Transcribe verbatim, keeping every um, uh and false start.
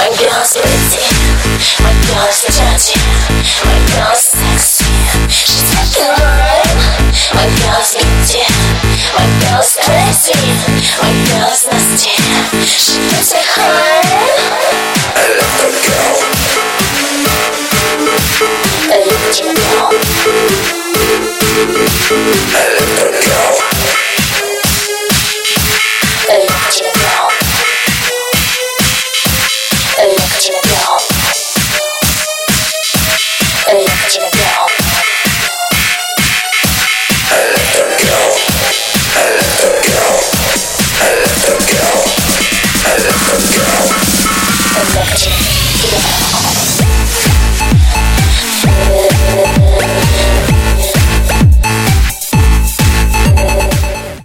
girl's pretty, my girl's dirty, my girl's sexy. She's fucking mine. My girl's pretty, my girl's crazy, my girl's nasty. She gets me high. I love that girl. I love that girl. I